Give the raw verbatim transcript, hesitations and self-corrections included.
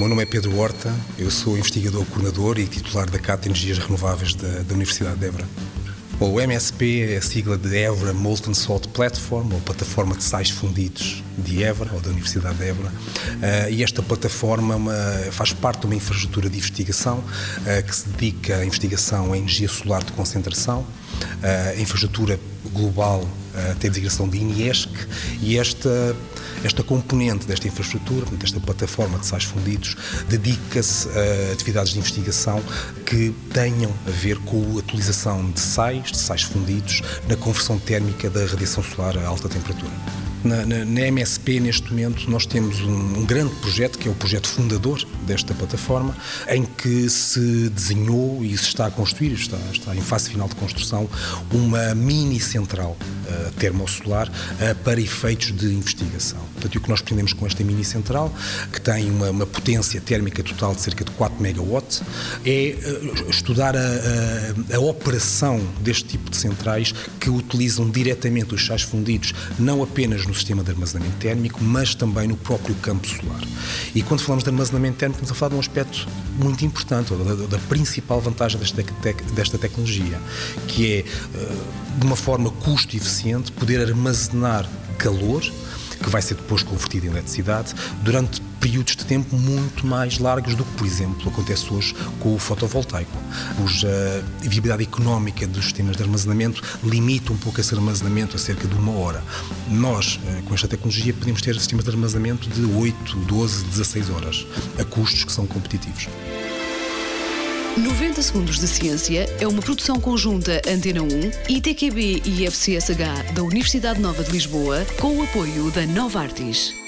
meu nome é Pedro Horta, eu sou investigador coordenador e titular da Cátedra de Energias Renováveis da, da Universidade de Évora. Bom, o M S P é a sigla de Évora Molten Salt Platform, ou Plataforma de Sais Fundidos de Évora, ou da Universidade de Évora. Uh, e esta plataforma uma, faz parte de uma infraestrutura de investigação uh, que se dedica à investigação em energia solar de concentração. Uh, a infraestrutura global uh, tem a designação de INIESC e esta, esta componente desta infraestrutura, desta plataforma de sais fundidos, dedica-se a atividades de investigação que tenham a ver com a utilização de sais, de sais fundidos, na conversão térmica da radiação solar a alta temperatura. Na, na, na M S P, neste momento, nós temos um, um grande projeto, que é o projeto fundador desta plataforma, em que se desenhou e se está a construir, está, está em fase final de construção, uma mini central uh, termosolar uh, para efeitos de investigação. Portanto, o que nós pretendemos com esta mini central, que tem uma, uma potência térmica total de cerca de quatro megawatts, é uh, estudar a, a, a operação deste tipo de centrais que utilizam diretamente os sais fundidos, não apenas no sistema de armazenamento térmico, mas também no próprio campo solar. E quando falamos de armazenamento térmico, estamos a falar de um aspecto muito importante, da, da principal vantagem desta, tec, desta tecnologia, que é, de uma forma custo-eficiente, poder armazenar calor, que vai ser depois convertido em eletricidade, durante períodos de tempo muito mais largos do que, por exemplo, acontece hoje com o fotovoltaico, cuja viabilidade económica dos sistemas de armazenamento limita um pouco esse armazenamento a cerca de uma hora. Nós, com esta tecnologia, podemos ter sistemas de armazenamento de oito, doze, dezasseis horas, a custos que são competitivos. noventa Segundos de Ciência é uma produção conjunta Antena um, I T Q B e I F C S H da Universidade Nova de Lisboa, com o apoio da Novartis.